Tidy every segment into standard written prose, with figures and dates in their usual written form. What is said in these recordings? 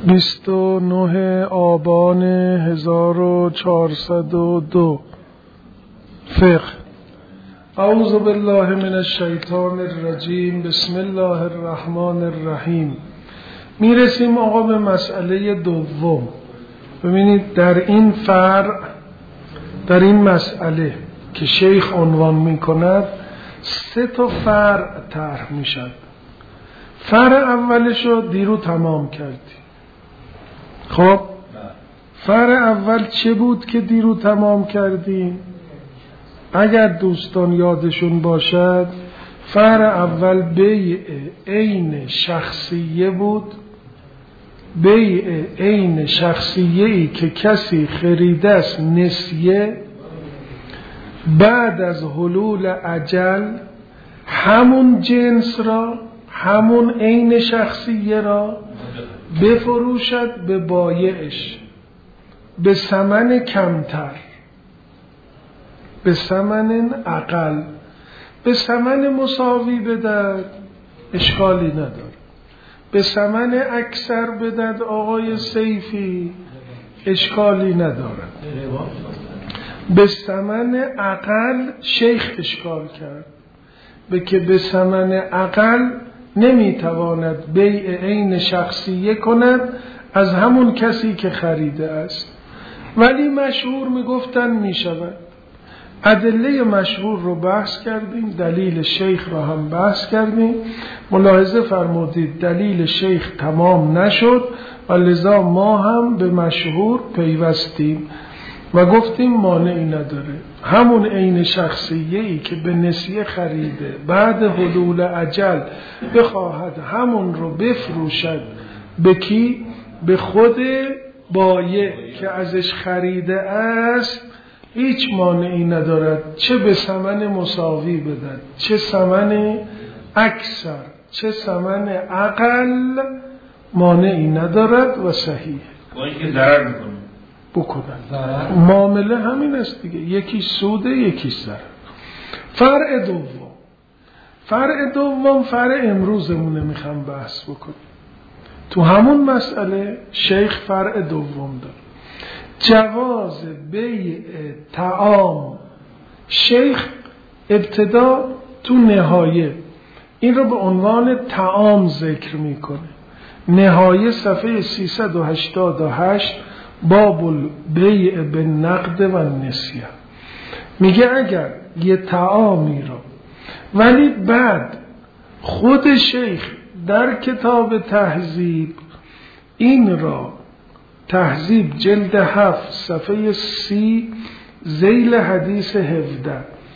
29 آبان 1402 فقه. اعوذ بالله من الشیطان الرجیم. بسم الله الرحمن الرحیم. میرسیم آقا به مسئله دوم. ببینید در این فرع، در این مسئله که شیخ عنوان میکند 3 فرع طرح میشد. فرع اولشو دیرو تمام کردیم. خب فرع اول چه بود که دیرو تمام کردیم؟ اگر دوستان یادشون باشد، فرع اول بیع عین شخصیه بود. بیع عین شخصیه‌ای که کسی خریده است نسیه، بعد از حلول اجل همون جنس را، همون عین شخصیه را بفروشد به بایعش به ثمن کمتر، به ثمن اقل. به ثمن مساوی بدهد اشکالی نداره، به ثمن اکثر بدهد آقای سیفی اشکالی نداره، به ثمن اقل شیخ اشکال کرد، به که به ثمن اقل نمیتواند بیع عین شخصیه کند از همون کسی که خریده است، ولی مشهور میگفتن میشود. ادله مشهور رو بحث کردیم، دلیل شیخ رو هم بحث کردیم. ملاحظه فرمودید دلیل شیخ تمام نشد و لذا ما هم به مشهور پیوستیم و گفتیم مانعی نداره. همون عین شخصیه‌ای که به نسیه خریده بعد حلول اجل بخواهد همون رو بفروشد به کی؟ به خود بایع که ازش خریده است، هیچ مانعی ندارد، چه به ثمن مساوی بدن، چه ثمن اکثر، چه ثمن اقل، مانعی ندارد و صحیح. با اینکه ضرر میکنه بکنن. معامله همین است دیگه، یکی سوده یکی ضرر. فرع دوم، فرع دوم فرع امروزمونه، میخوام بحث بکنم. تو همون مسئله شیخ فرع دوم داره، جواز بیع طعام. شیخ ابتدا تو نهایه این رو به عنوان طعام ذکر میکنه. نهایه صفحه 388 باب البیع بالنقد و النسیه میگه اگر یه طعامی را، ولی بعد خود شیخ در کتاب تهذیب این را، تهذیب جلد 7 صفحه 30 ذیل حدیث 17،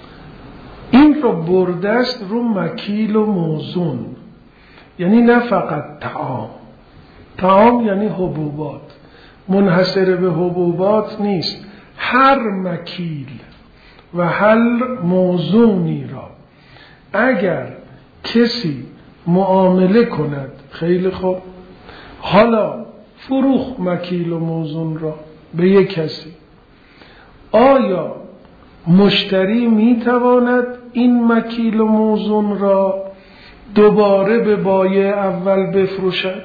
این را برده است رو مکیل و موزون. یعنی نه فقط طعام، طعام یعنی حبوبات، منحصر به حبوبات نیست، هر مکیل و هر موزونی را اگر کسی معامله کند، خیلی خوب، حالا فروخ مکیل و موزون را به یک کسی، آیا مشتری میتواند این مکیل و موزون را دوباره به بایع اول بفروشد؟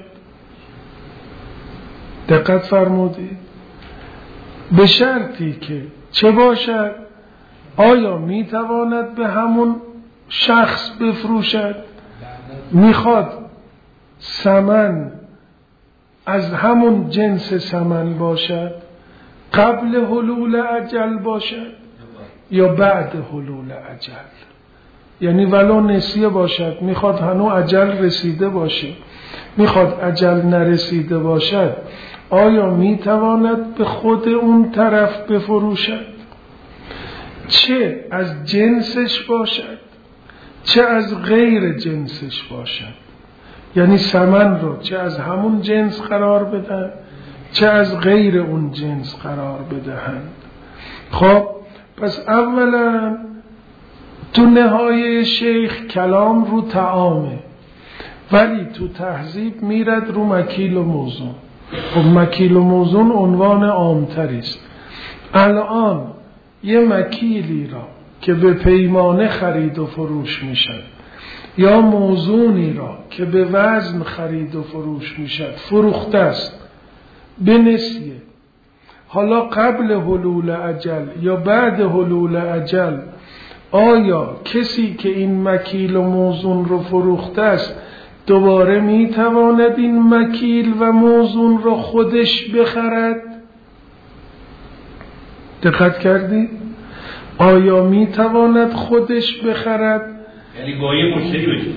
دقت فرمودید؟ به شرطی که چه باشد؟ آیا میتواند به همون شخص بفروشد؟ میخواد ثمن از همون جنس ثمن باشد، قبل حلول اجل باشد یا بعد حلول اجل؟ یعنی ولو نسیه باشد، میخواد هنوز اجل رسیده باشه، میخواد اجل نرسیده باشد، آیا میتواند به خود اون طرف بفروشد؟ چه از جنسش باشد چه از غیر جنسش باشد. یعنی ثمن رو چه از همون جنس قرار بدن چه از غیر اون جنس قرار بدهند. خب پس اولا تو نهایه شیخ کلام رو طعامه، ولی تو تهذیب میرد رو مکیل و موزون. خب مکیل و موزون عنوان عامتری است. الان یه مکیلی را که به پیمانه خرید و فروش میشد یا موزونی را که به وزن خرید و فروش میشد فروخته است، به نسیه. حالا قبل حلول اجل یا بعد حلول اجل آیا کسی که این مکیل و موزون رو فروخته است دوباره میتواند این مکیل و موزون رو خودش بخرد؟ دقت کردی؟ آیا میتواند خودش بخرد؟ یعنی با یه مشتری بشه؟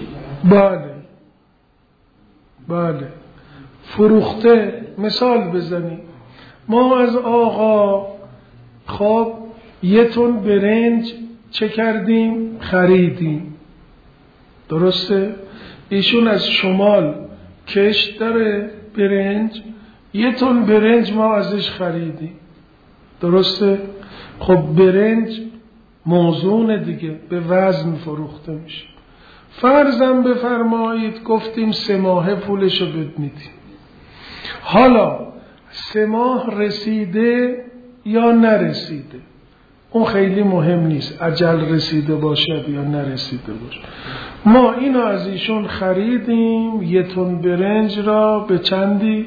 بله فروخته. مثال بزنی ما از آقا خب 1 تن برنج چه کردیم؟ خریدیم. درسته؟ ایشون از شمال کشت داره برنج، 1 تن برنج ما ازش خریدیم. درسته؟ خب برنج موزون دیگه، به وزن فروخته میشه. فرضاً بفرمایید گفتیم 3 ماه پولشو بد میدیم. حالا 3 ماه رسیده یا نرسیده اون خیلی مهم نیست، اجل رسیده باشد یا نرسیده باشد. ما اینو از ایشون خریدیم 1 تن برنج را به چندی؟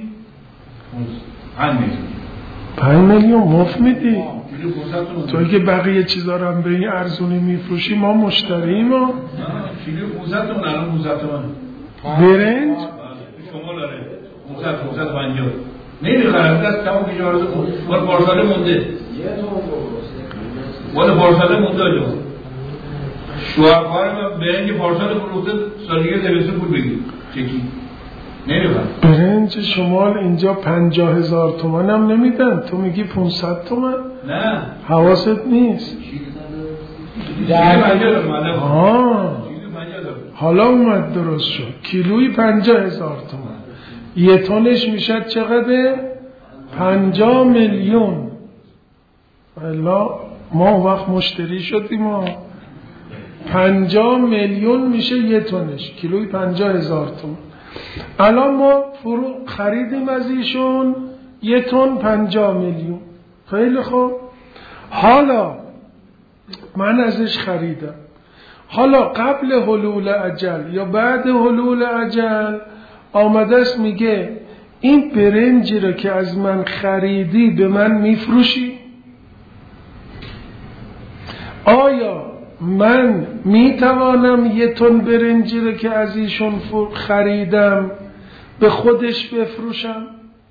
5 میلیون مفت میدی. توی که بقیه چیزا رو هم به این ارزونی میفروشی ما مشتریم. و کیلو 500 تومن الان 500 تومن برنج شما داره 550 نمیخرم دست تمام که جارزه مال پارساله مونده، مال پارساله مونده آجا. شوهرخواهر من برنج پارسال فروخته سال دیگه زمستون پول بگیر چکی نمیخرم. برنج شمال اینجا 50,000 تومن هم نمیدن، تو میگی 500 تومن؟ نه حواست نیست. حالا اومد درست شد. کیلوی 50,000 تومن، 1 تنش میشه چقدر؟ 50 میلیون. الا ما وقت مشتری شدیم 50 میلیون میشه 1 تنش، کیلوی 50,000 تومن. الان ما خریدیم از ایشون 1 تن 50 میلیون. خیلی خوب، حالا من ازش خریدم. حالا قبل حلول اجل یا بعد حلول اجل آمده است میگه این برنجی رو که از من خریدی به من میفروشی؟ آیا من میتوانم 1 تن برنجی رو که از ایشون خریدم به خودش بفروشم؟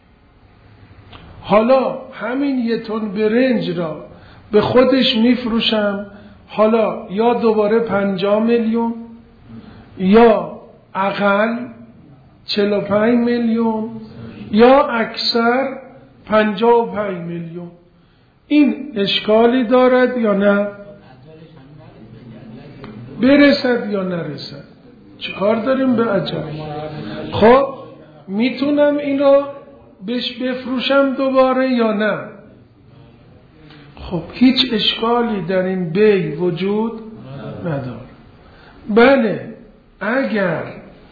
حالا همین 1 تن برنج را به خودش میفروشم، حالا یا دوباره 50 میلیون یا اقل 45 میلیون یا اکثر 55 میلیون. این اشکالی دارد یا نه؟ برسد یا نرسد چه کار داریم به اجل؟ خب میتونم اینو بهش بفروشم دوباره یا نه؟ خب هیچ اشکالی در این بیع وجود نداره. بله اگر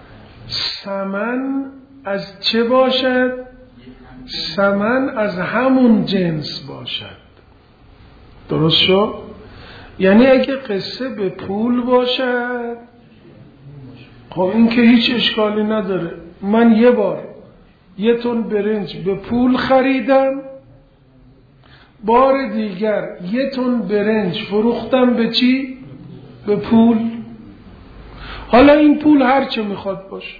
ثمن از چه باشد؟ ثمن از همون جنس باشد. درست شد؟ یعنی اگه قصه به پول باشد خب این که هیچ اشکالی نداره. من یه بار 1 تن برنج به پول خریدم، بار دیگر 1 تن برنج فروختم به چی؟ به پول. حالا این پول هر چه میخواد باشه،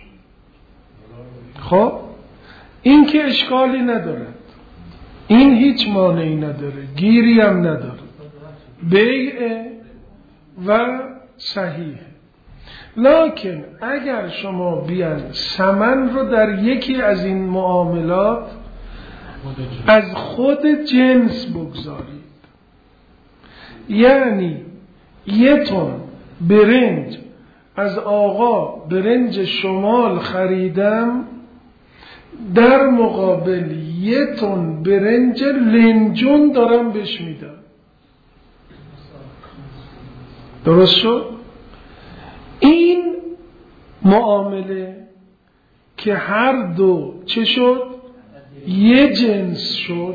خب این که اشکالی ندارد، این هیچ مانعی نداره، گیری هم نداره، بیع و صحیح. لکن اگر شما بیان ثمن رو در یکی از این معاملات از خود جنس بگذارید، یعنی 1 تن برنج از آقا برنج شمال خریدم، در مقابل 1 تن برنج لنجون دارم بهش میدم. درست شد؟ این معامله که هر دو چه شد؟ یه جنس شد.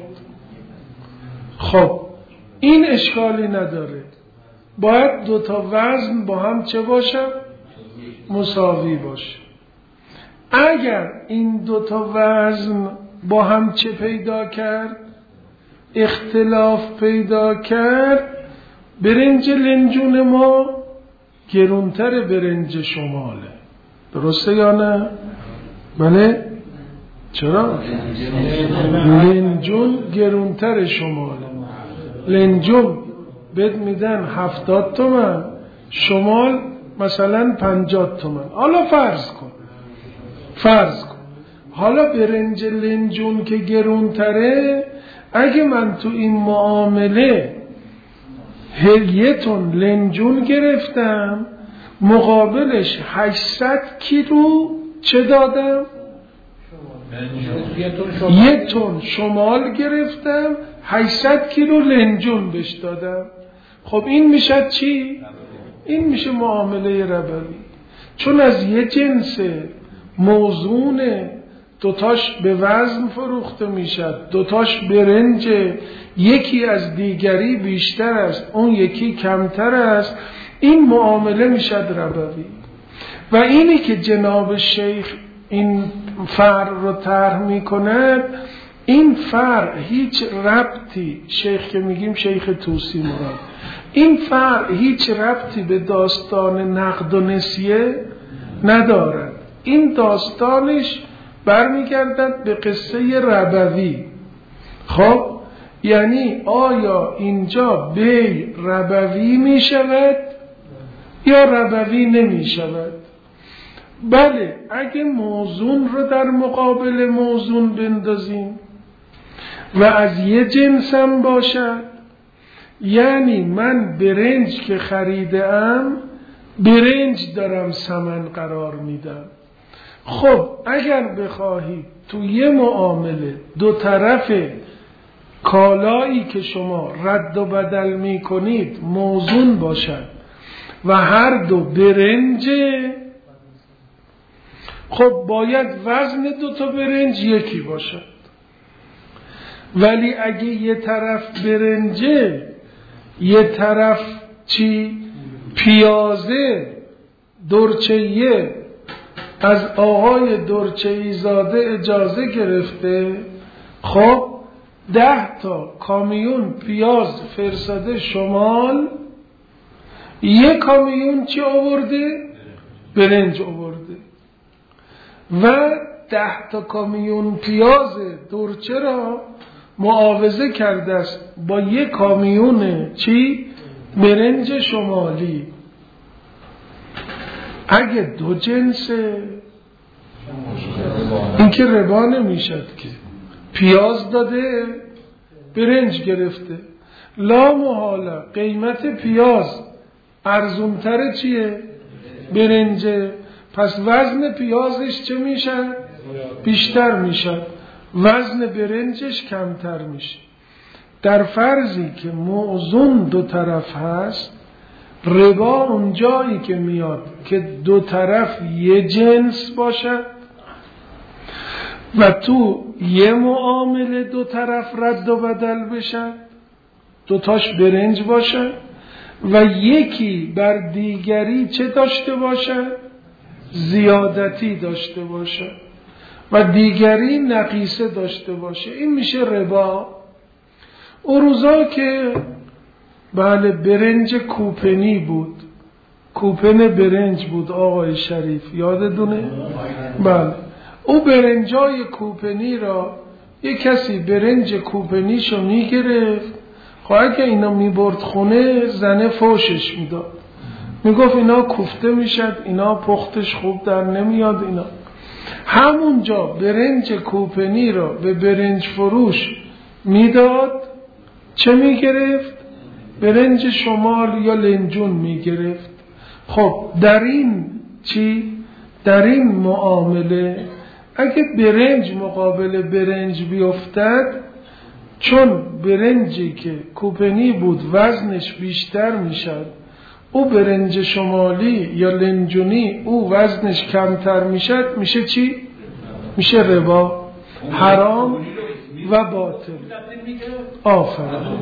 خب این اشکالی نداره، باید 2 تا وزن با هم چه باشه؟ مساوی باشه. اگر این 2 تا وزن با هم چه پیدا کرد؟ اختلاف پیدا کرد. برنج لنجون ما گرونتر برنج شماله، درسته یا نه؟ بله؟ چرا؟ لنجون گرونتر شماله. لنجون بد میدن 70 تومن، شمال مثلا 50 تومن. حالا فرض کن حالا برنج لنجون که گرونتره، اگه من تو این معامله 1 تن لنجون گرفتم، مقابلش 800 کیلو چه دادم؟ 1 تن شمال گرفتم، 800 کیلو لنجون بهش دادم. خب این میشه چی؟ این میشه معامله ربوی، چون از یه جنس موزون، دوتاش به وزن فروخته میشد، دوتاش برنج، یکی از دیگری بیشتر است، اون یکی کمتر است، این معامله میشد ربوی. و اینی که جناب شیخ این فرع رو طرح میکند، این فرع هیچ ربطی، شیخ که میگیم شیخ طوسی مراد، این فرع هیچ ربطی به داستان نقد و نسیه ندارد. این داستانش برمیگردد به قصه ربوی. خب یعنی آیا اینجا بیع ربوی می شود یا ربوی نمی شود؟ بله، اگه موزون رو در مقابل موزون بندازیم و از یه جنسم باشد، یعنی من برنج که خریدم برنج دارم ثمن قرار میدم. خب اگر بخواهید تو یه معامله دو طرف کالایی که شما رد و بدل میکنید موزون باشد و هر دو برنجه، خب باید وزن 2 برنج یکی باشد. ولی اگه یه طرف برنجه، یه طرف چی؟ پیازه درچهیه، از آقای درچهی زاده اجازه گرفته، خب 10 تا کامیون پیاز فرستاده شمال، 1 کامیون چی آورده؟ برنج آورده. و 10 تا کامیون پیاز درچه را معاوضه کرده است با 1 کامیون چی؟ برنج شمالی. اگه دو جنسه، این که ربا نمیشد که. پیاز داده برنج گرفته، لا محاله قیمت پیاز ارزونتر چیه؟ برنجه. پس وزن پیازش چه میشه؟ بیشتر میشه، وزن برنجش کمتر میشه. در فرضی که موزون دو طرف هست، ربا اونجایی که میاد که دو طرف یه جنس باشد و تو یه معامله دو طرف رد و بدل بشن، دوتاش برنج باشن و یکی بر دیگری چه داشته باشن؟ زیادتی داشته باشه و دیگری نقیصه داشته باشه. این میشه ربا. اون روزا که بله برنج کوپنی بود، کوپن برنج بود آقای شریف، یادتونه؟ بله، او برنجای کوپنی را یک کسی برنج کوپنیشو میگرفت، خب اگه اینا میبرد خونه زنه فوشش میداد، میگفت اینا کوفته میشد، اینا پختش خوب در نمیاد. اینا همونجا برنج کوپنی را به برنج فروش میداد، چه میگرفت؟ برنج شمال یا لنجون میگرفت. خب در این چی؟ در این معامله اگه برنج مقابل برنج بیفتد، چون برنجی که کوپنی بود وزنش بیشتر میشد، او برنج شمالی یا لنجونی او وزنش کمتر میشد، میشه چی؟ میشه ربا، حرام و باطل. آفرین.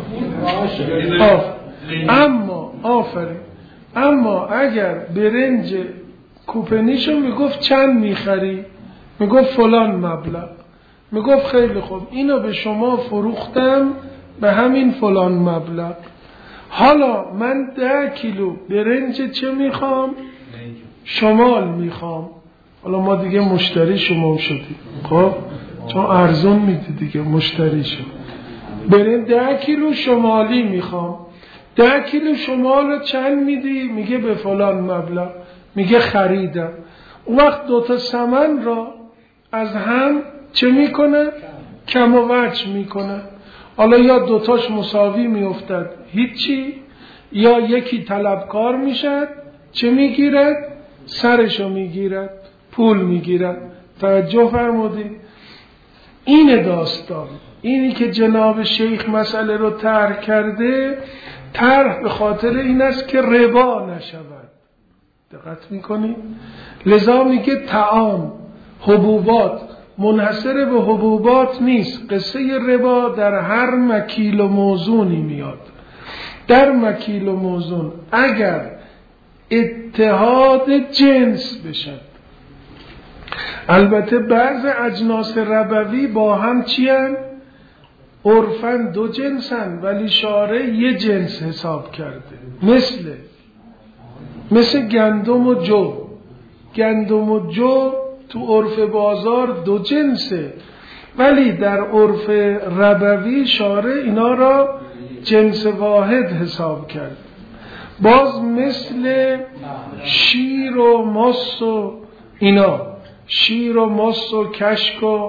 اما اگر برنج کوپنیشو میگفت چند میخری، میگفت فلان مبلغ، میگفت خیلی خوب اینو به شما فروختم به همین فلان مبلغ، حالا من 10 کیلو برنج چه میخوام؟ شمال میخوام. حالا ما دیگه مشتری شما شدیم، خب چون ارزون میدی دیگه مشتری شد. برنج 10 کیلو شمالی میخوام. 10 کیلو شمال چند میدی؟ میگه به فلان مبلغ. میگه خریدم. اون وقت دوتا ثمن را از هم چه میکنه؟ کم و وجه میکنه. حالا یا دوتاش مساوی میافتد هیچی، یا یکی طلبکار میشد چه میگیرد؟ سرشو میگیرد، پول میگیرد. توجه فرمودی؟ این داستان، اینی که جناب شیخ مسئله رو طرح کرده، طرح به خاطر این است که ربا نشود. دقت میکنی؟ لذا میگه طعام، حبوبات منحصر به حبوبات نیست. قصه ربا در هر مکیل و موزونی میاد. در مکیل و موزون اگر اتحاد جنس بشد، البته بعض اجناس ربوی با هم چی هن؟ عرفاً 2 جنسن ولی شارع 1 جنس حساب کرده. مثل گندم و جو. گندم و جو تو عرف بازار 2 جنسه ولی در عرف ربوی شارع اینا را جنس واحد حساب کرد. باز مثل شیر و ماست و اینا، شیر و ماست و کشک و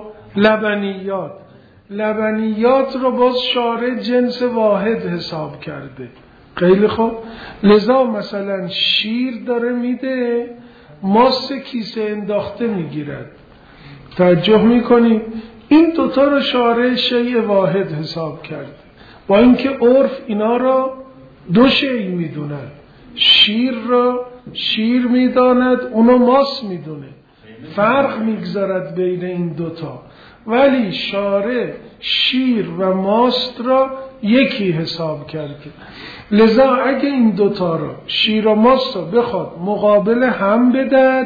لبنیات رو باز شارع جنس واحد حساب کرده. خیلی خوب. لذا مثلا شیر داره میده، ماست کیسه انداخته میگیرد. توجه میکنی؟ این دوتا رو شارع شیء واحد حساب کرده، با اینکه عرف اینا را 2 شیء میدوند. شیر را شیر میداند، اونو ماست میدونه، فرق میگذارد بین این دوتا، ولی شارع شیر و ماست را یکی حساب کرده. لذا اگه این دوتا را شیر و ماست را بخواد مقابل هم بدهد،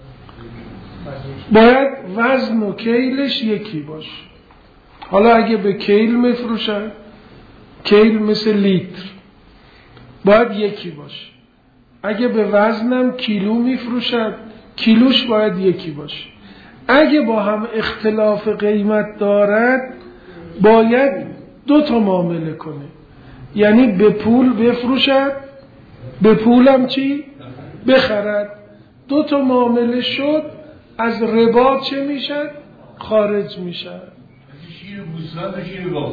باید وزن و کیلش یکی باشه. حالا اگه به کیل میفروشن، کیل مثل لیتر، باید یکی باشه. اگه به وزنم کیلو میفروشن، کیلوش باید یکی باشه. اگه با هم اختلاف قیمت دارد، باید 2 تا معامله کنه. یعنی به پول بفروشد، به پولم چی؟ بخرد. 2 تا معامله شد، از ربا چه میشد؟ خارج میشد. شیر بوستان و شیر باز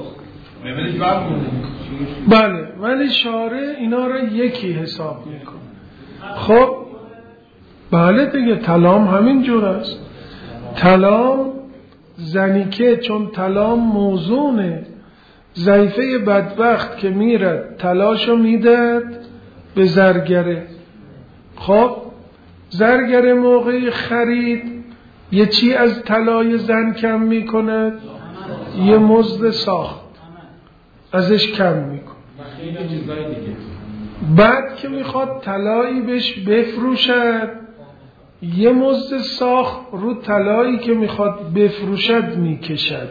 بله، ولی شارع اینا را یکی حساب میکنه. خب بله دیگه، طلام همین جور است. طلام زنیکه، چون طلام موزونه، ضعیفه بدبخت که میرد طلاشو میدد به زرگره. خب زرگره موقع خرید یه چی از طلای زن کم میکند، یه مزد ساخت ازش کم میکن. بعد که میخواد طلایی بهش بفروشد، یه مزد ساخت رو طلایی که میخواد بفروشد میکشد.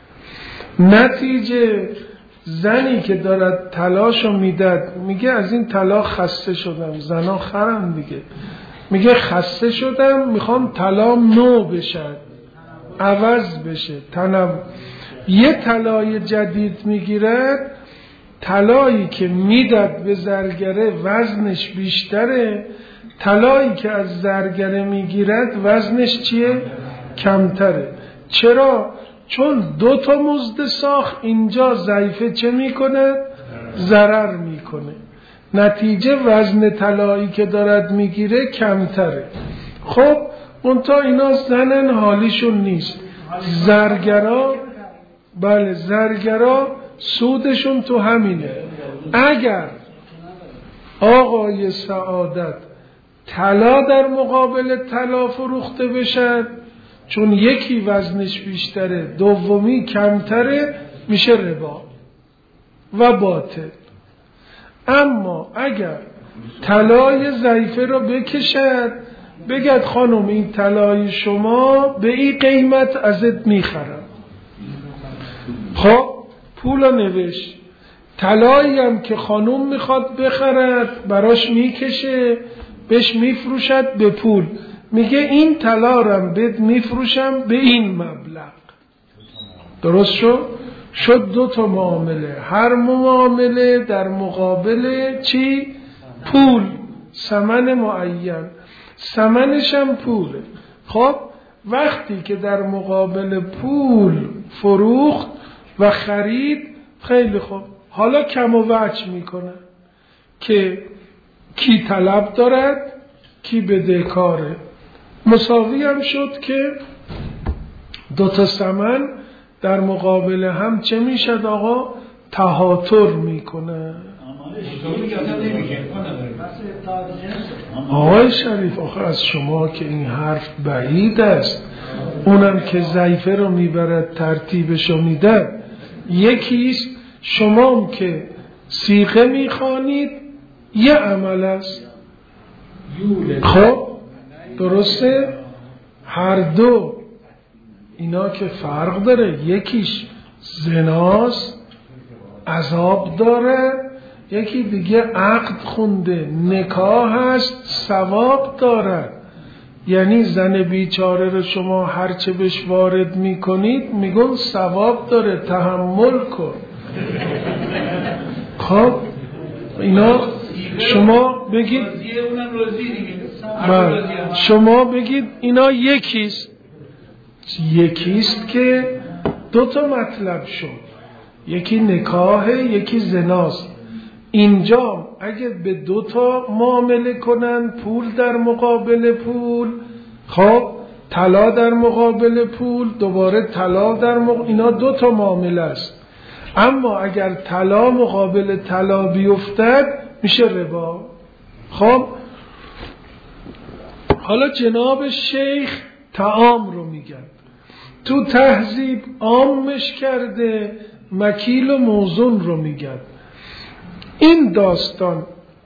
نتیجه زنی که دارد طلاشو میدد میگه از این طلا خسته شدم. زنا خرم دیگه. میگه خسته شدم، میخوام طلام نو بشد، عوض بشه، یه طلای جدید میگیرد. طلایی که میدد به زرگره وزنش بیشتره، طلایی که از زرگره میگیرد وزنش چیه؟ کمتره. چرا؟ چون 2 تا مزد ساخت اینجا ضعیفه چه میکنه؟ ضرر میکنه. نتیجه وزن طلایی که دارد میگیره کمتره. خب اونتا اینا زنن حالیشون نیست. زرگرا، بله زرگرا سودشون تو همینه. اگر آقای سعادت طلا در مقابل طلا فروخته بشد، چون یکی وزنش بیشتره دومی کمتره، میشه ربا و باطل. اما اگر طلای ضعیفه رو بکشد، بگد خانم این طلای شما به این قیمت ازت میخرم، خب پول رو نوشت. طلایی هم که خانوم میخواد بخرد براش میکشه، بهش میفروشد به پول، میگه این طلا رو بهت میفروشم به این مبلغ. درست شد 2 معامله. هر معامله در مقابل چی؟ پول، ثمن معین، ثمنش هم پوله. خب وقتی که در مقابل پول فروخت و خرید، خیلی خوب، حالا کم و وجه میکنه که کی طلب دارد کی بدهکاره. مساوی هم شد که 2 ثمن در مقابل هم چه میشد آقا؟ تهاتر میکنه. آقای شریف آخه از شما که این حرف بعید است، اونم که ضعیفه رو میبرد ترتیبشو میده. یکیست شما که صیغه میخوانید یه عمل است. خب درسته؟ هر دو اینا که فرق داره، یکیش زناست عذاب داره، یکی دیگه عقد خونده نکاح هست ثواب داره. یعنی زن بیچاره رو شما هرچه بهش وارد میکنید میگن ثواب داره، تحمل کن. خب اینا شما بگید، شما بگید اینا یکیست که 2 مطلب شد، یکی نکاحه یکی زناست. اینجا اگه به 2 معامله کنن، پول در مقابل پول، خب طلا در مقابل پول، دوباره طلا در اینا 2 معامله است. اما اگر طلا مقابل طلا بیفتد میشه ربا. خب حالا جناب شیخ طعام رو میگن، تو تهذیب عامش کرده، مکیل و موزون رو میگن. این داستان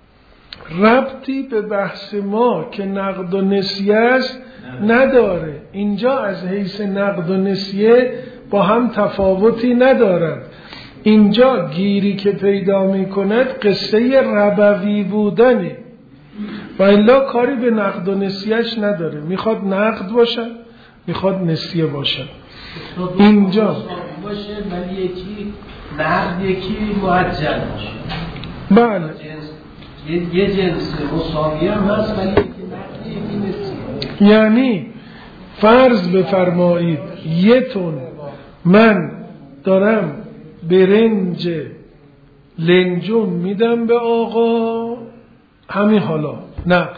ربطی به بحث ما که نقد و نسیه است نداره. اینجا از حیث نقد و نسیه با هم تفاوتی ندارد. اینجا گیری که پیدا می کند قصه ربوی بودنه و الا کاری به نقد و نسیهش نداره. میخواد نقد باشد میخواد نسیه باشد. اینجا باشه ولی یکی نقد یکی معجل باشه. بله یه جنس مساوی هم هست ولی یکی نقد یکی نسیه. یعنی فرض بفرمایید 1 تن من دارم برنج لنجون میدم به آقا، همین حالا نه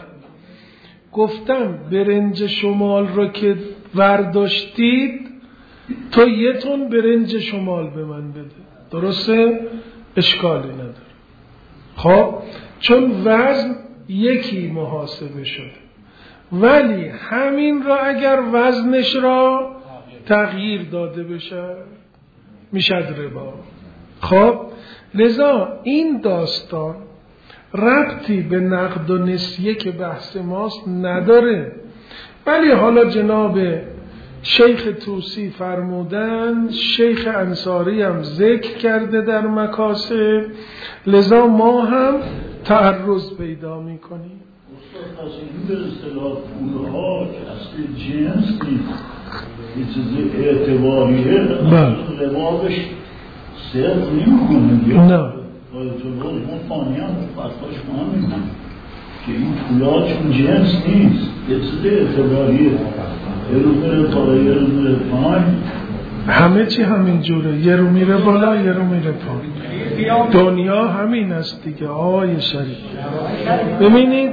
گفتم برنج شمال رو که ورداشتید تو 1 تن برنج شمال به من بده. درسته؟ اشکالی نداره. خب چون وزن یکی محاسبه شده، ولی همین را اگر وزنش را تغییر داده بشه میشد ربا. خب لذا این داستان ربطی به نقد و نسیه که بحث ماست نداره. ولی حالا جناب شیخ توسی فرمودن، شیخ انصاری هم ذکر کرده در مکاسب، لذا ما هم تعرض پیدا میکنیم. استاد از این به اصطلاح پولها که اصل جنس نیست، یه چیز اعتباریه، ربابش صرف نمیکنه. نه آیت الله اون فانی هم فتواش ما میگن که این پولا چون جنس نیست، یه چیز اعتباریه، یه رو میره بالا یه رو میره پایین، همه چی همین جوره، یه رو میره بالا یه رو میره پایین. دنیا همین است دیگه آقای شریف. ببینید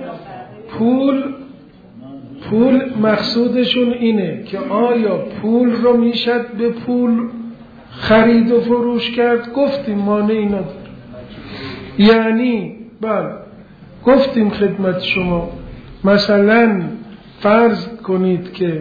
پول مقصودشون اینه که آیا پول رو میشد به پول خرید و فروش کرد؟ گفتیم مانعی نداره. یعنی بله گفتیم خدمت شما مثلا فرض کنید که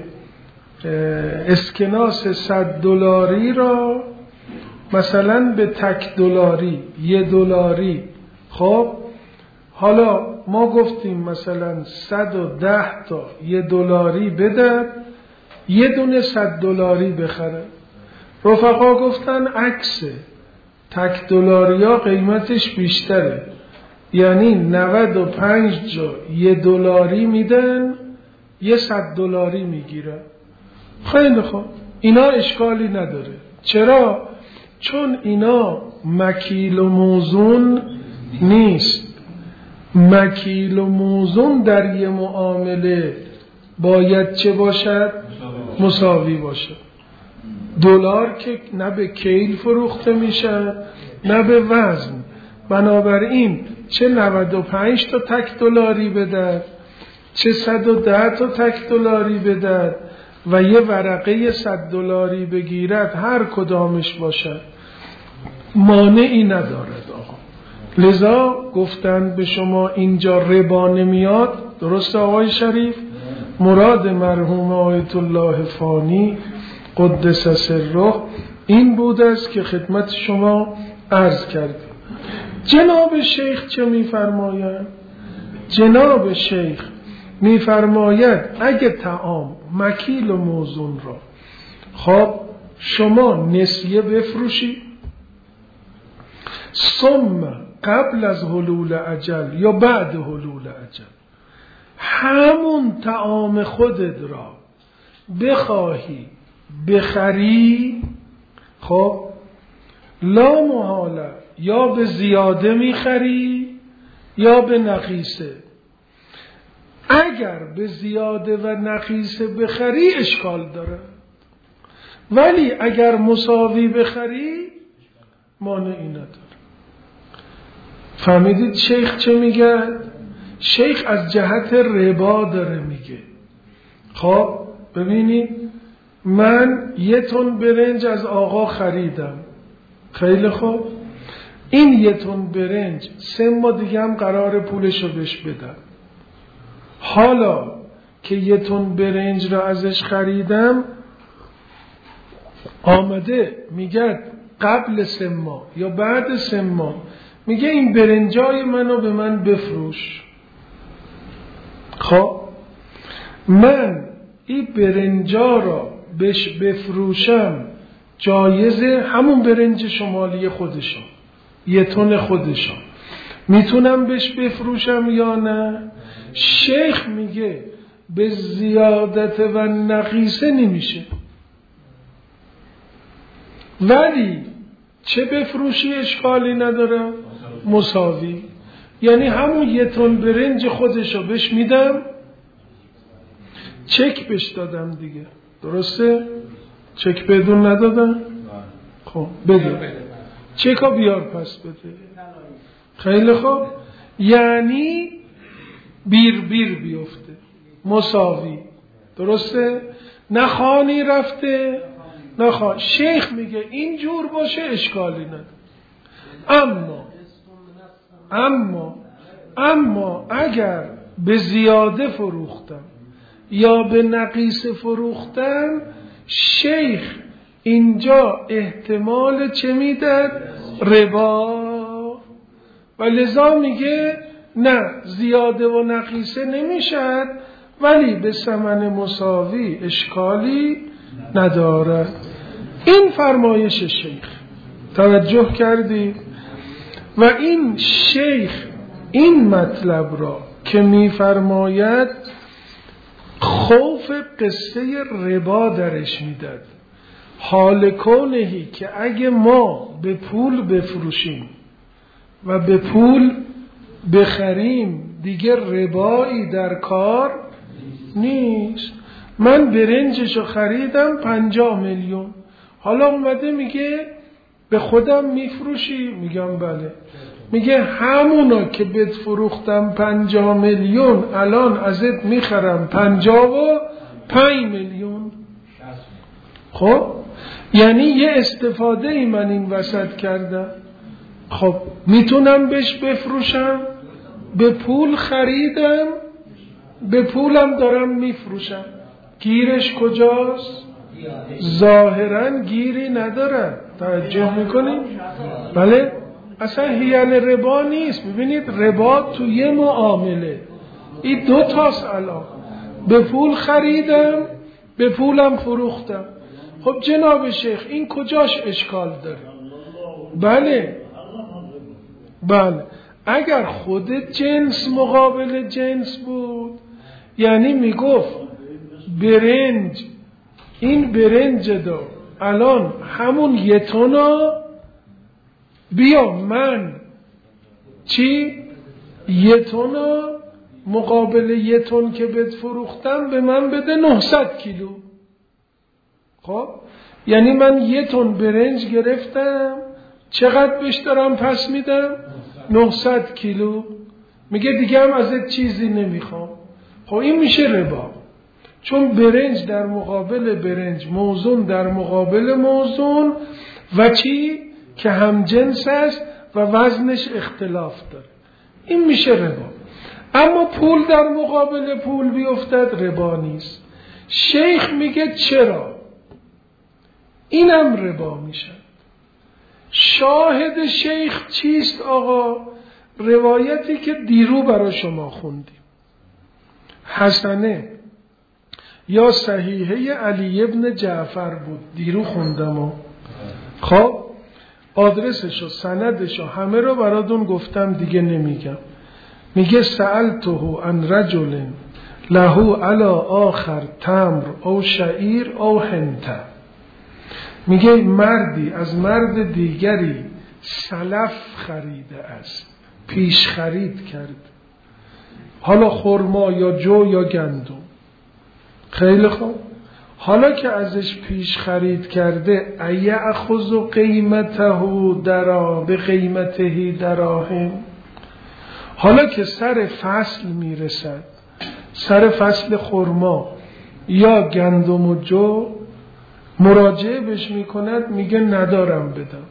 اسکناس $100 را مثلا به تک $1 $1. خب حالا ما گفتیم مثلا 110 تا $1 بده، یه دونه $100 بخره. رفقا گفتن عکسه، تک دلاریا قیمتش بیشتره، یعنی 95 جا $1 میدن، $100 میگیرن. خیلی خوب، اینا اشکالی نداره. چرا؟ چون اینا مکیل و موزون نیست. مکیل و موزون در یه معامله باید چه باشد؟ مساوی باشد. دلار که نه به کیل فروخته میشه نه به وزن، بنابراین چه 95 تا تک دلاری بدن، چه 110 تا تک دلاری بدن و یه ورقه $100 بگیرد، هر کدامش باشد مانعی ندارد آقا. لذا گفتن به شما اینجا ربا نمیاد. درست آقای شریف؟ مراد مرحوم آیت الله فانی قدس سره این بود است که خدمت شما عرض کردیم. جناب شیخ چه میفرماید؟ جناب شیخ میفرماید اگه طعام مکیل و موزون را خب شما نسیه بفروشی، ثم قبل از حلول اجل یا بعد حلول اجل همون طعام خودت را بخواهی بخری، خب لا محاله یا به زیاده میخری یا به نقیصه. اگر به زیاده و نقیصه بخری اشکال داره، ولی اگر مساوی بخری مانعی نداره. فهمیدید شیخ چه میگه؟ شیخ از جهت ربا داره میگه. خب ببینید، من 1 تن برنج از آقا خریدم، خیلی خوب، این 1 تن برنج 3 ماه دیگه هم قرار پولشو بهش بدم. حالا که 1 تن برنج را ازش خریدم، آمده میگه قبل 3 ماه یا بعد 3 ماه میگه این برنجای منو به من بفروش. خب من این برنجا را بهش بفروشم جایزه؟ همون برنج شمالی خودشون 1 تن خودشون میتونم بهش بفروشم یا نه؟ شیخ میگه به زیادت و نقیصه نمیشه، ولی چه بفروشی اشکالی نداره؟ مساوی. یعنی همون 1 تن برنج خودشو بهش میدم، چک بهش دادم دیگه، درسته؟ چک بدون ندادم؟ خب بده، چکا بیار پس بده. خیلی خوب، یعنی بیر بیفته، مساوی، درسته؟ نه خانی رفته نه خان. شیخ میگه اینجور باشه اشکالی نداره. اما اگر به زیاده فروختم یا به نقیصه فروختم، شیخ اینجا احتمال چه میداد؟ ربا. و لذا میگه نه، زیاده و نقیصه نمیشد، ولی به ثمن مساوی اشکالی نداره. این فرمایش شیخ، توجه کردید؟ و این شیخ این مطلب را که میفرماید خوف قصه ربا درش میداد، حال کونهی که اگه ما به پول بفروشیم و به پول بخریم دیگه ربایی در کار نیست. من برنجشو خریدم 50 میلیون، حالا اومده میگه به خودم میفروشی؟ میگم بله. میگه همونا که بهت فروختم 50 میلیون الان ازت میخرم 55 میلیون. خب یعنی یه استفاده ای من این وسط کردم. خب میتونم بهش بفروشم؟ به پول خریدم، به پولم دارم میفروشم، گیرش کجاست؟ ظاهرا گیری نداره. توجه میکنید؟ بله، اصلا حیل ربا نیست. ببینید ربا توی معامله این 2 تاست. الان به پول خریدم، به پولم فروختم. خب جناب شیخ این کجاش اشکال داره؟ بله اگر خود جنس مقابل جنس بود، یعنی میگفت برنج، این برنج دو الان همون یه تونا، بیا من یه تونا مقابل یه تن که بهت فروختم به من بده 900 کیلو. خب یعنی من یه تن برنج گرفتم، چقدر بهش دارم پس میدم؟ 900 کیلو. میگه دیگه هم ازت چیزی نمیخوام. خب این میشه ربا، چون برنج در مقابل برنج، موزون در مقابل موزون و که هم جنس است و وزنش اختلاف داره، این میشه ربا. اما پول در مقابل پول بیفتد ربا نیست. شیخ میگه چرا؟ اینم ربا میشه. شاهد شیخ چیست آقا؟ روایتی که دیرو برای شما خوندیم، حسنه یا صحیحه علی ابن جعفر بود، دیرو خوندم. خب آدرسشو سندشو همه رو براتون گفتم دیگه نمیگم. میگه سألته عن رجل له علی آخر تمر او شعیر او حنطه. میگه مردی از مرد دیگری سلف خریده است، پیش خرید کرد، حالا خرما یا جو یا گندم. خیلی خوب، حالا که ازش پیش خرید کرده ایأخذ قیمته به قیمته دراهم، حالا که سر فصل میرسد، سر فصل خرما یا گندم و جو، مراجعه بهش میکند، میگه ندارم بدم.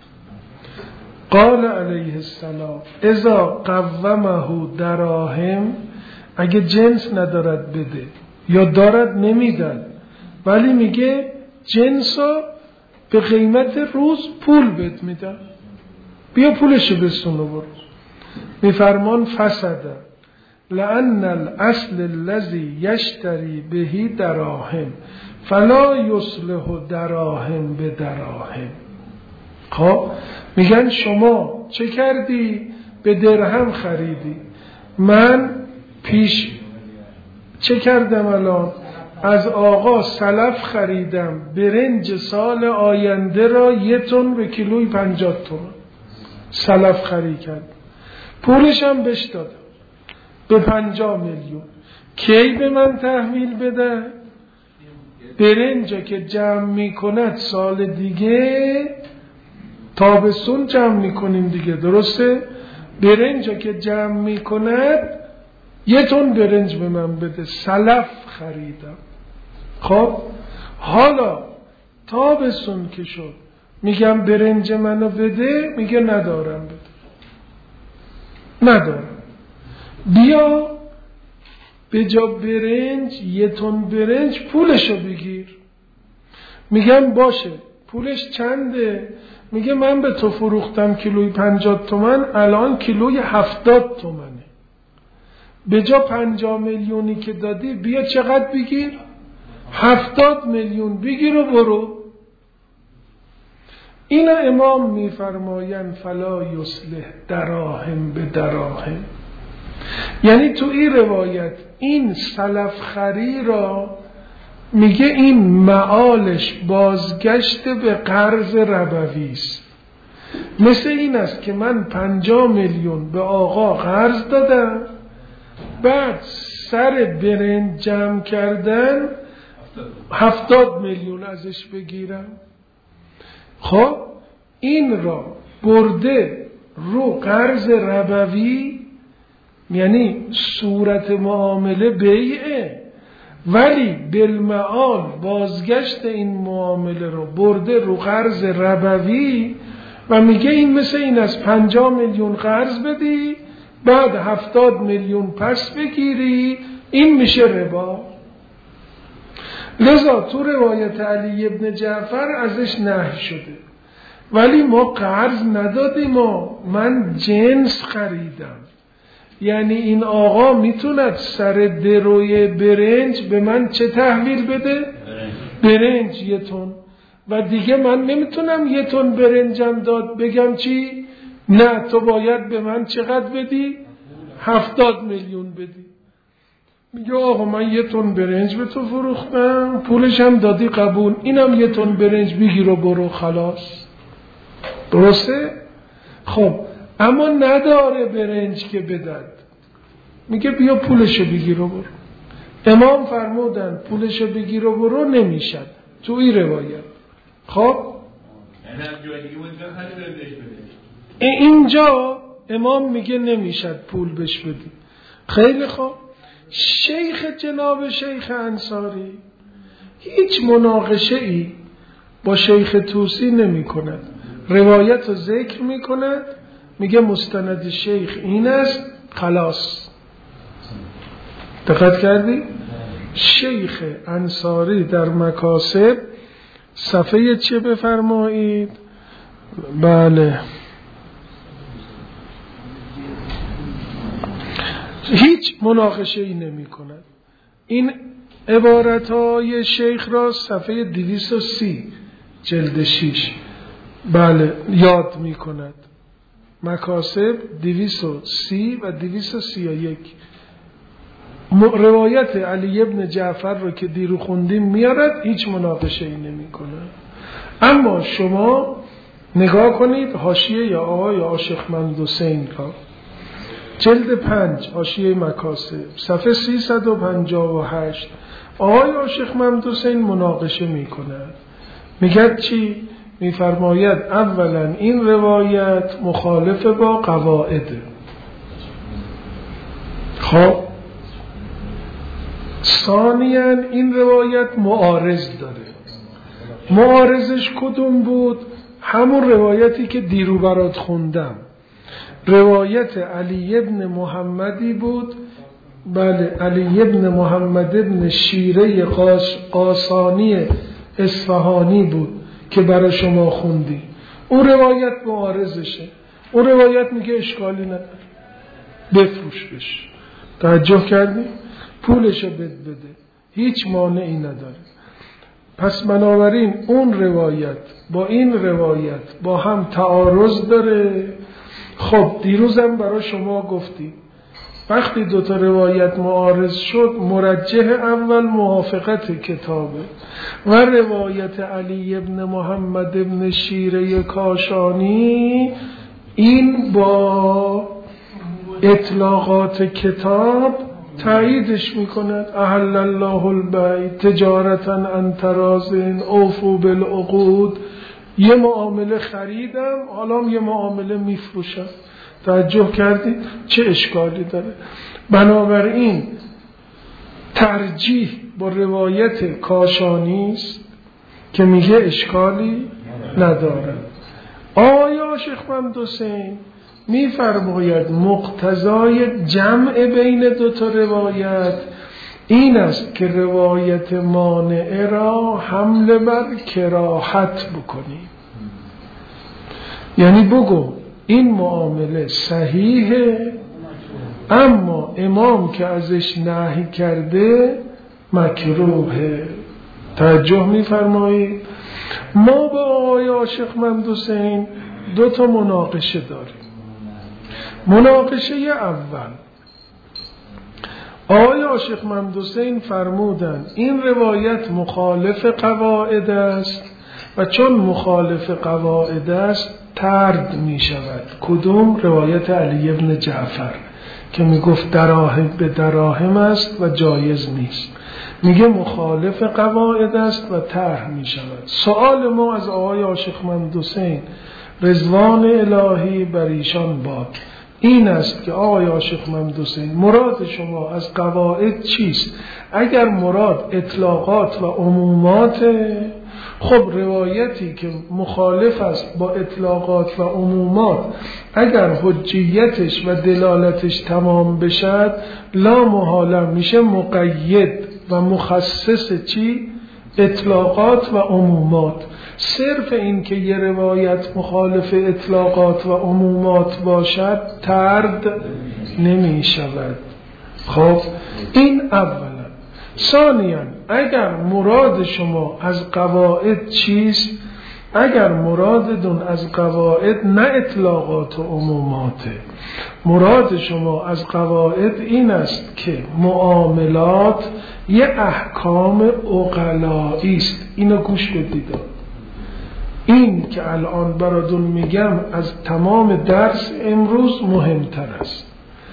قال علیه السلام اذا قومه دراهم، اگه جنس ندارد بده یا دارد نمیدن، ولی میگه جنسا به قیمت روز پول بد میدن، بیا پولشو بسونو برو. میفرمان فسده لأن الاصل الذي يشتري به دراهم فلا يصلح دراهم به دراهم. خب میگن شما چه کردی؟ به درهم خریدی، من پیش چه کردم؟ الان از آقا سلف خریدم برنج سال آینده را 1 تن به کیلوی 50 تومان سلف خرید کرد، پولش هم بهش دادم به 50 میلیون. کی به من تحویل بده؟ برنج که جمع میکند سال دیگه، تابستون جمع میکنیم دیگه، درسته؟ برنج که جمع میکند 1 تن برنج به من بده، سلف خریدم. خب حالا تابستون که شد، میگم برنج منو بده، میگه ندارم بده، ندارم. بیا به جا برنج 1 تن برنج پولشو بگیر. میگم باشه، پولش چنده؟ میگه من به تو فروختم کیلوی 50 تومن، الان کیلوی 70 تومنه. به جا 50 میلیونی که دادی بیا چقدر بگیر؟ 70 میلیون بگیر و برو. اینا امام میفرماین فلا یصلح دراهم به دراهم. یعنی تو این روایت این سلف خری را میگه این معالش بازگشت به قرض ربوی است. مثل این است که من 50 میلیون به آقا قرض دادم، بعد سر برنج جمع کردن 70 میلیون ازش بگیرم. خب این را برده رو قرض ربوی، یعنی صورت معامله بیعه، ولی بالمعال بازگشت این معامله رو برده رو قرض ربوی و میگه این مثل این از 50 میلیون قرض بدی بعد 70 میلیون پس بگیری، این میشه ربا. لذا تو روایت علی ابن جعفر ازش نهی شده، ولی ما قرض ندادیم، من جنس خریدم. یعنی این آقا میتوند سر دروی برنج به من چه تحویل بده؟ برنج 1 تن. و دیگه من نمیتونم 1 تن برنجم داد بگم چی؟ نه تو باید به من چقدر بدی؟ 70 میلیون بدی. میگه آقا من 1 تن برنج به تو فروختم، پولش هم دادی قبول، اینم 1 تن برنج بگیر و برو خلاص. درسته؟ خب اما نداره برنج که بدد، میگه بیا پولشو بگیر و برو. امام فرمودن پولشو بگیر و برو نمیشد تو این روایت. خب اینجا امام میگه نمیشد پول بش بدی. خیلی خوب، شیخ جناب شیخ انصاری هیچ مناقشه ای با شیخ طوسی نمی کند، روایت رو ذکر می کند، میگه مستند شیخ این است خلاص. دقت کردی؟ شیخ انصاری در مکاسب صفحه چه بفرمایید؟ بله، هیچ مناقشه ای نمی کند. این عبارتهای شیخ را صفحه 230 جلد 6 بله یاد می کند. مکاسب 230 و 231 روایت علی ابن جعفر رو که دیرو خوندیم میارد، هیچ مناقشه ای نمی کند. اما شما نگاه کنید حاشیه یا آقای عاشق ممدوسین را، جلد 5 حاشیه مکاسب صفحه 358 آقای عاشق ممدوسین مناقشه می کند. میگه چی؟ میفرماید اولا این روایت مخالف با قواعده. خب ثانیاً این روایت معارض داره. معارضش کدوم بود؟ همون روایتی که دیرو برات خوندم، روایت علی ابن محمدی بود. بله، علی ابن محمد ابن شیره قاسانی اصفهانی بود که برای شما خوندی. اون روایت معارضشه. اون روایت میگه اشکالی نداره، بفروش بش. توجه کردی؟ پولشو بده، هیچ مانعی نداره. پس بنابراین اون روایت با این روایت با هم تعارض داره. خب دیروزم برای شما گفتیم وقتی 2 تا روایت معارض شد، مرجح اول موافقت کتابه و روایت علی ابن محمد ابن شیره کاشانی این با اطلاقات کتاب تاییدش میکند. احل الله البیع تجارتا عن تراض اوفوا بالعقود. یه معامله خریدم، حالا یه معامله میفروشم. توجه کردید؟ چه اشکالی داره؟ بنابراین ترجیح با روایت کاشانی است که میگه اشکالی نداره. آیا شیخ ممدوسین میفرماید مقتضای جمع بین 2 تا روایت این است که روایت مانعه را حمل بر کراهت بکنی. یعنی بگو این معامله صحیحه، اما امام که ازش نهی کرده مکروهه. توجه میفرمایید؟ ما با آقای عاشق ممدوسین 2 تا مناقشه داریم. مناقشه اول، آقای عاشق ممدوسین فرمودن این روایت مخالف قواعد است و چون مخالف قواعد است طرد می شود. کدوم؟ روایت علی ابن جعفر که می گفت دراهم به دراهم است و جایز نیست. میگه مخالف قواعد است و طرح می شود. سوال ما از آقای عاشق ممدوسین رضوان الهی بر ایشان باد این است که آقای عاشق ممدوسین مراد شما از قواعد چیست؟ اگر مراد اطلاقات و عمومات، خب روایتی که مخالف است با اطلاقات و عمومات اگر حجیتش و دلالتش تمام بشد لا محاله میشه مقید و مخصص چی؟ اطلاقات و عمومات. صرف این که یه روایت مخالف اطلاقات و عمومات باشد طرد نمی شود. خب این اولا. ثانیاً اگر مراد شما از قواعد چیست؟ اگر مرادتون از قواعد نه اطلاقات و عموماته، مراد شما از قواعد این است که معاملات یه احکام عقلایی است، اینو گوش بدید. این که الان براتون میگم از تمام درس امروز مهمتر است.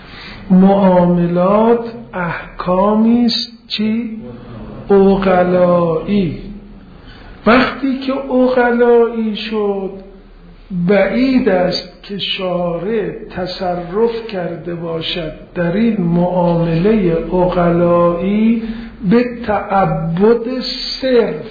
معاملات احکامی است چی؟ عقلایی. وقتی که عقلایی شد بعید است که شارع تصرف کرده باشد در این معامله عقلایی به تعبد صرف.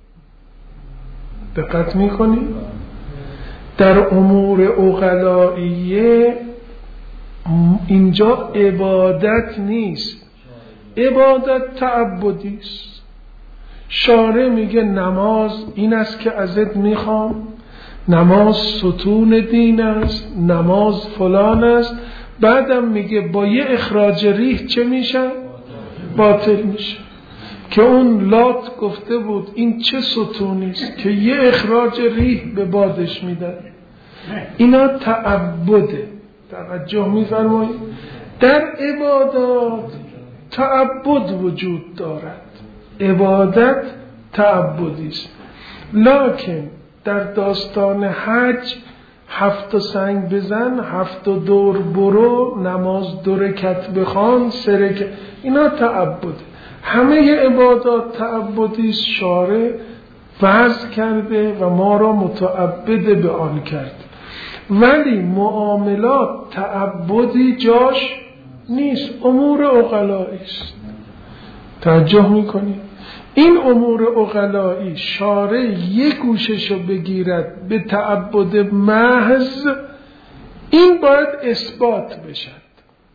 دقت میکنی؟ در امور عقلاییه اینجا عبادت نیست، عبادت تعبدی است. شارع میگه نماز این است که ازت میخوام، نماز ستون دین است، نماز فلان است، بعدم میگه با یه اخراج ریح چه میشه؟ باطل میشه. که اون لات گفته بود این چه ستونی است که یه اخراج ریح به بادش میدن. اینا تعبده. توجه میفرمایید؟ در عبادات تعبد وجود دارد، عبادت تعبدی است. لکن در داستان حج 7 سنگ بزن، 7 دور برو، نماز 2 رکعت بخوان، 3 رکعت، اینا تعبده. همه عبادات تعبدی است. شارع وضع کرده و ما را متعبد به آن کرد. ولی معاملات تعبدی جاش نیست، امور عقلایی است. توجه میکنید؟ این امور عقلایی شارع یک گوششو بگیرد به تعبد محض، این باید اثبات بشد.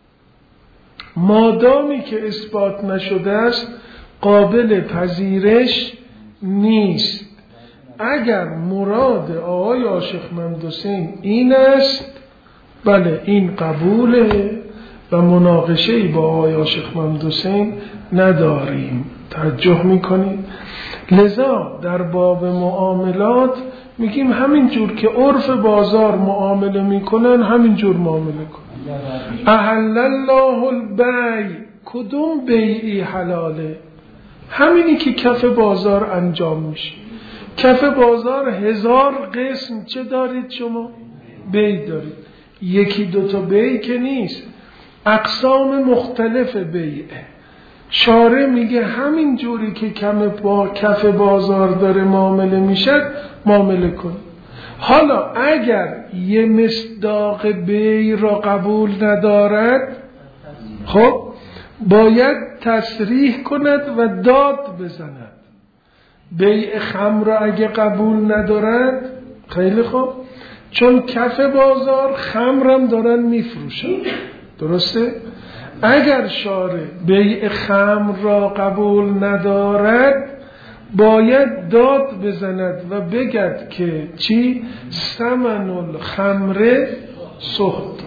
مادامی که اثبات نشده است قابل پذیرش نیست. اگر مراد آقای عاشق محمد حسین این است، بله این قبوله و مناقشه‌ای با آقای عاشق محمد حسین نداریم. توجه میکنید؟ لذا در باب معاملات میگیم همین جور که عرف بازار معامله میکنن همین جور معامله کن. احل الله البیع، کدوم بیعی حلاله؟ همینی که کف بازار انجام میشه. کف بازار 1000 قسم چه دارید شما؟ بیع دارید. 1-2 تا بیع که نیست، اقسام مختلف بیعه. شارع میگه همین جوری که کف بازار داره معامله میشه معامله کن. حالا اگر یه مصداق بیع را قبول ندارد، خب باید تصریح کند و داد بزند. بیع خمر را اگه قبول ندارد، خیلی خوب، چون کف بازار خمرم دارن میفروشن، درسته؟ اگر شارع بیع خمر را قبول ندارد باید داد بزند و بگد که چی؟ ثمن الخمر سخت.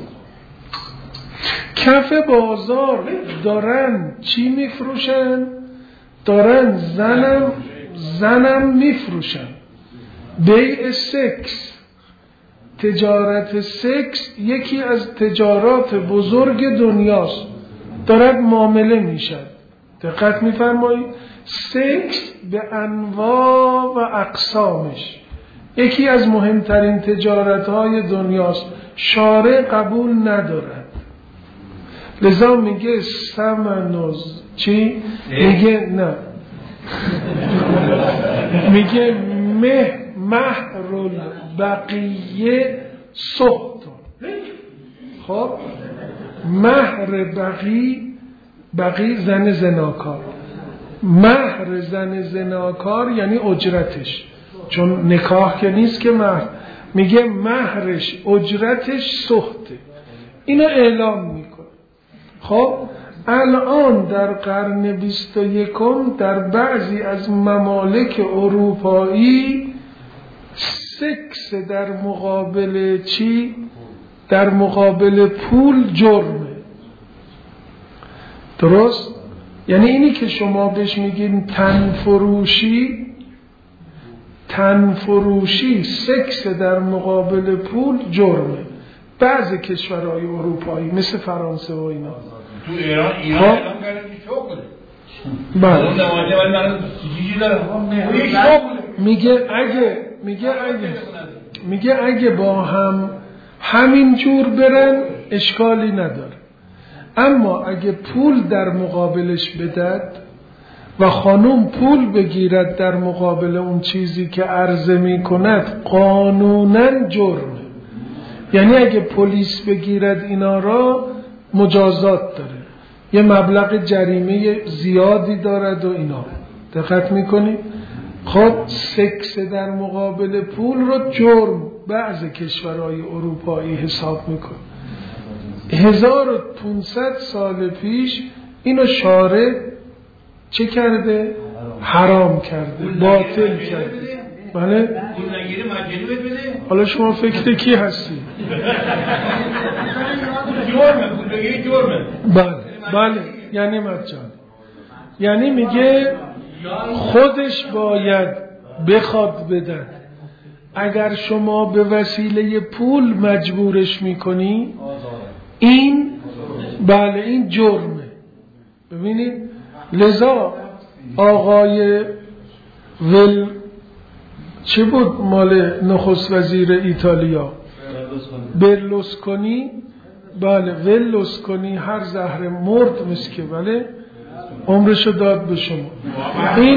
کف بازار دارن چی میفروشن؟ دارن زنم میفروشن. بیع سکس، تجارت سکس یکی از تجارات بزرگ دنیاست، دارد معامله میشد. دقت میفرمایید؟ سکس به انواع و اقسامش یکی از مهمترین تجارت های دنیاست، شارع قبول ندارد. لذا میگه ثمنوز چی؟ میگه نه، میگه مهر البقیه سختون. خب مهر بقی زن زناکار، مهر زن زناکار یعنی اجرتش، چون نکاح که نیست که مهر، میگه مهرش اجرتش سخته. اینو اعلام میکنه. خب الان در قرن 21 در بعضی از ممالک اروپایی سکس در مقابل چی؟ در مقابل پول جرمه. درست؟ یعنی اینی که شما بهش میگین تن فروشی سکس در مقابل پول جرمه. بعضی کشورهای اروپایی مثل فرانسه و اینا، تو ایران اعلام کردن که شغله. بله. اون نماینده ولی من چیزی داره. میگه اگه با همین جور برن اشکالی نداره، اما اگه پول در مقابلش بدد و خانوم پول بگیرد در مقابل اون چیزی که عرضه میکند قانوناً جرمه. یعنی اگه پلیس بگیرد اینا را مجازات داره، یه مبلغ جریمه زیادی دارد و اینا. دقت میکنید؟ خب سکس در مقابل پول رو جرم بعض کشورهای اروپایی حساب میکنه. 1500 سال پیش اینو شارع چه کرده؟ حرام کرده، باطل کرده. بله؟ پول نگیری مجانی بده. حالا شما فکر کی هستی؟ جرمه، پول بگیری جرمه. بله یعنی مجانی. یعنی میگه خودش باید بخواد بدن. اگر شما به وسیله پول مجبورش میکنی این جرمه. ببینید لذا آقای چه بود مال نخست وزیر ایتالیا؟ برلوسکونی. بله ولوسکونی هر زهر مرد مسکه، بله عمرشو داد به شما. این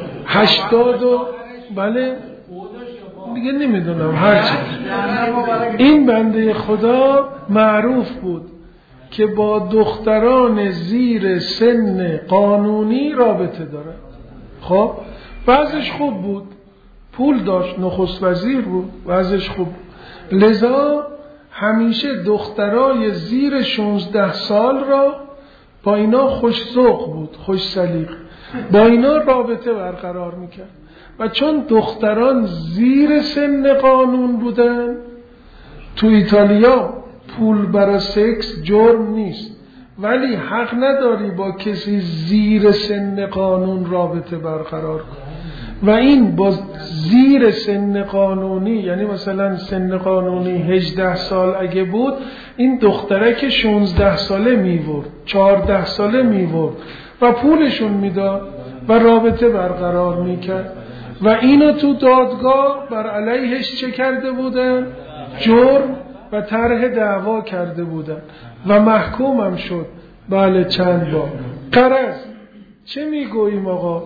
80 بله دیگه نمیدونم هرچی. این بنده خدا معروف بود که با دختران زیر سن قانونی رابطه داره. خب بعضش خوب بود، پول داشت، نخست وزیر بود، بعضش خوب بود. لذا همیشه دخترای زیر 16 سال را با اینا خوش ذوق بود، خوش سلیقه، با اینا رابطه برقرار میکرد. و چون دختران زیر سن قانون بودن، تو ایتالیا پول برای سکس جرم نیست، ولی حق نداری با کسی زیر سن قانون رابطه برقرار کنی. و این با زیر سن قانونی یعنی مثلا سن قانونی 18 سال اگه بود، این دختره که 16 ساله میورد، 14 ساله میورد و پولشون میداد و رابطه برقرار میکرد. و اینو تو دادگاه بر علیهش چه کرده بودن؟ جرم و طرح دعوا کرده بودن و محکوم هم شد. بله چند بار. غرض چه میگوییم آقا؟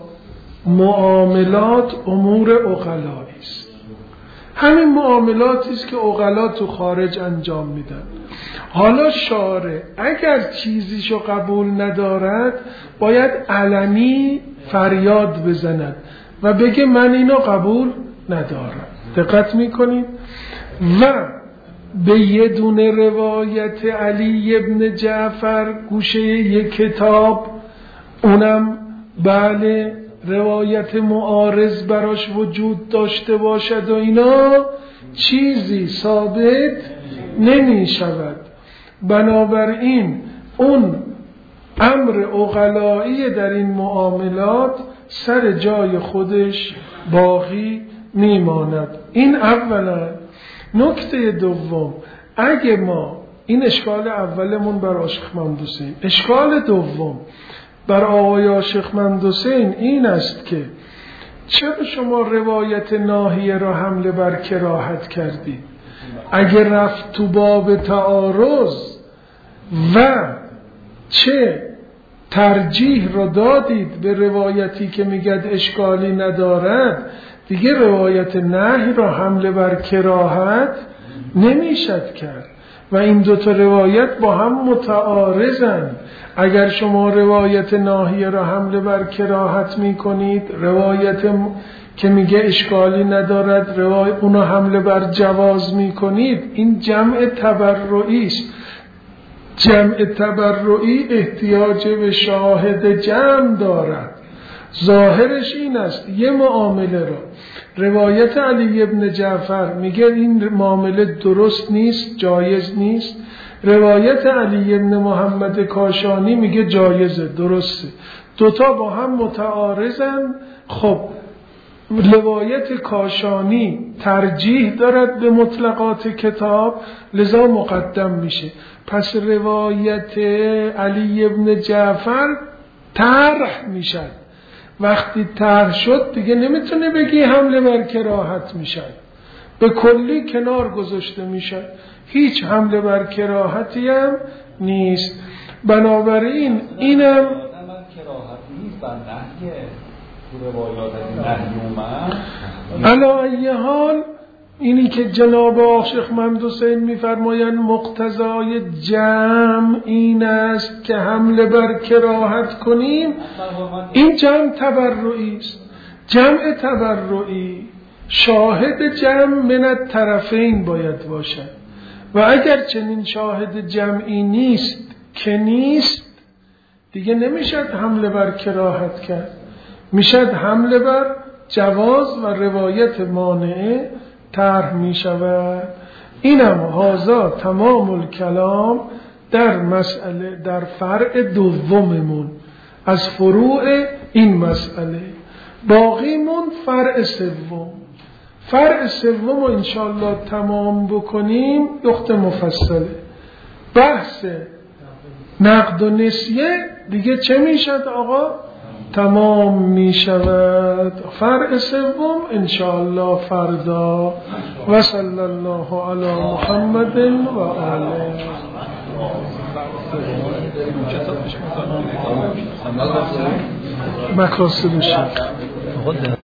معاملات امور عقلایی است. همین معاملاتی است که عقلا تو خارج انجام میدن. حالا شارع اگر چیزیشو قبول ندارد باید علنی فریاد بزند و بگه من اینو قبول ندارم. دقت میکنید؟ و به یه دونه روایت علی ابن جعفر گوشه یک کتاب، اونم بله روایت معارض براش وجود داشته باشد و اینا، چیزی ثابت نمی شود. بنابراین اون امر عقلایی در این معاملات سر جای خودش باقی میماند. این اولا. نکته دوم، اگه ما این اشکال اولمون بر عاشق مهندوسین، اشکال دوم بر آقای عاشق مهندوسین این است که چرا شما روایت ناهیه را حمله بر کراهت کردید؟ اگه رفت تو باب تعارض و چه ترجیح را دادید به روایتی که میگد اشکالی ندارد، دیگه روایت نهی را حمله بر کراهت نمیشد کرد و این دوتا روایت با هم متعارضن. اگر شما روایت ناهیه را حمله بر کراهت میکنید، روایت که میگه اشکالی ندارد اونو حمله بر جواز میکنید، این جمع تبرعی است. جمع تبرعی احتیاج به شاهد جمع دارد ظاهرش این است یه معامله را روایت علی ابن جعفر میگه این معامله درست نیست، جایز نیست، روایت علی ابن محمد کاشانی میگه جایزه، درسته، دوتا با هم متعارضن. خب روایت کاشانی ترجیح دارد به مطلقات کتاب، لذا مقدم میشه. پس روایت علی ابن جعفر طرح میشد. وقتی طرح شد دیگه نمیتونه بگی حمله بر کراهت میشد، به کلی کنار گذاشته میشد، هیچ حمله بر کراهتی هم نیست. بنابراین اینم کراهت نیست بر نهیه تو روایات نهی اومد. علی ای حال اینی که جناب آقا شیخ محمد حسین میفرمایند مقتضای جمع این است که حمله بر کراهت کنیم، این جمع تبرعی است. جمع تبرعی شاهد جمع من الطرفین باید باشد و اگر چنین شاهد جمعی نیست که نیست، دیگه نمیشد حمله بر کراهت کرد، میشد حمله بر جواز و روایت مانعه طرح می شود. اینم هازا تمام الکلام در مسئله، در فرع دوممون از فروع این مسئله. باقیمون فرع سوم. فرع سوم رو انشاءالله تمام بکنیم یخت مفصله. بحث نقد و نسیه دیگه چه می شد آقا؟ تمام می شود. فرع سوم انشاءالله فردا. و صلی الله علی محمد و آله. مکاسب شد.